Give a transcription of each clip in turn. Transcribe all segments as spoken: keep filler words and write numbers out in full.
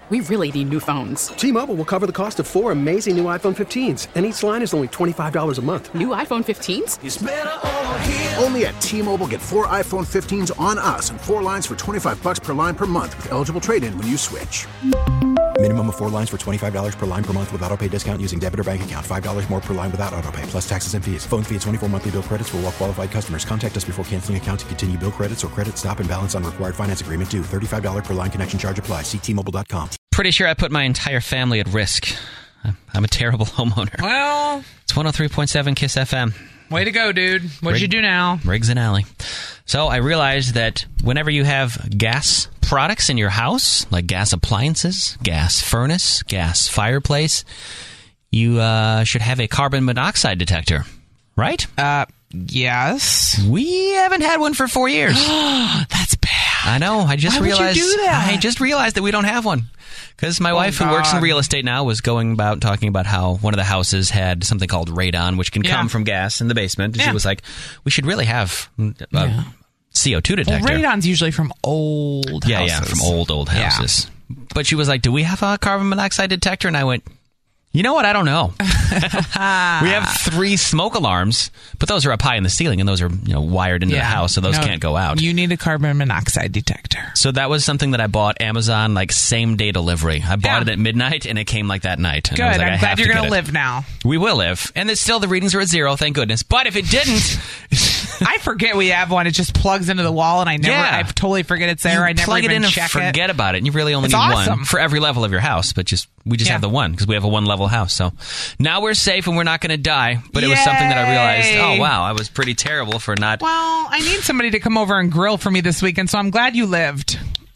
We really need new phones. T-Mobile will cover the cost of four amazing new iPhone fifteens, and each line is only twenty-five dollars a month. New iPhone fifteens? It's better over here. Only at T-Mobile, get four iPhone fifteens on us and four lines for twenty-five dollars per line per month with eligible trade-in when you switch. Minimum of four lines for twenty-five dollars per line per month with autopay discount using debit or bank account. five dollars more per line without autopay, plus taxes and fees. Phone fee at twenty-four monthly bill credits for well-qualified customers. Contact us before canceling account to continue bill credits or credit stop and balance on required finance agreement due. thirty-five dollars per line connection charge applies. See T Mobile dot com. Pretty sure I put my entire family at risk. I'm a terrible homeowner. Well, it's one oh three point seven KISS F M. Way to go, dude. What'd Rig- you do now? Riggs and Alley. So I realized that whenever you have gas products in your house, like gas appliances, gas furnace, gas fireplace, you uh, should have a carbon monoxide detector, right? Uh, yes. We haven't had one for four years. That's bad. I know. I just Why realized. would you do that? I just realized that we don't have one. Because my Oh, wife, who God. works in real estate now, was going about talking about how one of the houses had something called radon, which can Yeah. come from gas in the basement. And Yeah. she was like, we should really have a Yeah. C O two Well, detector. radon's usually from old yeah, houses. yeah, from old, old Yeah. houses. But she was like, do we have a carbon monoxide detector? And I went, you know what? I don't know. We have three smoke alarms, but those are up high in the ceiling, and those are you know wired into Yeah. the house, so those No, can't go out. You need a carbon monoxide detector. So that was something that I bought Amazon, like same day delivery. I bought Yeah. it at midnight, and it came like that night. And Good. I was like, I'm I glad have you're to going get to it. live now. We will live, and it's still the readings are at zero, thank goodness. But if it didn't, I forget we have one. It just plugs into the wall, and I never. Yeah. I totally forget it's there. you I never plug even it in and check forget about it. And you really only It's need awesome. one for every level of your house. But just we just Yeah. have the one because we have a one level house. So now we're safe and we're not going to die. But it was something that I realized. Yay. Oh wow, I was pretty terrible for not. Well, I need somebody to come over and grill for me this weekend, so I'm glad you lived.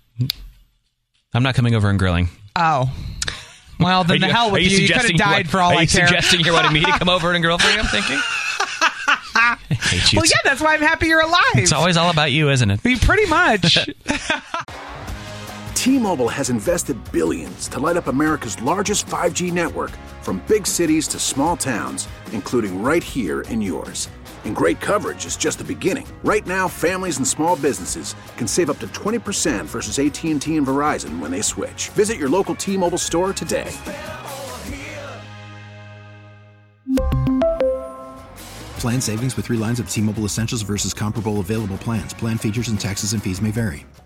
I'm not coming over and grilling. Oh. Well, then Are the you- hell are with you. You, could have suggesting died what- for all Are I you care. suggesting you're wanting me to come over and grill for you? I'm thinking. I hate you. Well, yeah, that's why I'm happy you're alive. It's always all about you, isn't it? I mean, pretty much. T-Mobile has invested billions to light up America's largest five G network, from big cities to small towns, including right here in yours. And great coverage is just the beginning. Right now, families and small businesses can save up to twenty percent versus A T and T and Verizon when they switch. Visit your local T-Mobile store today. Plan savings with three lines of T-Mobile Essentials versus comparable available plans. Plan features and taxes and fees may vary.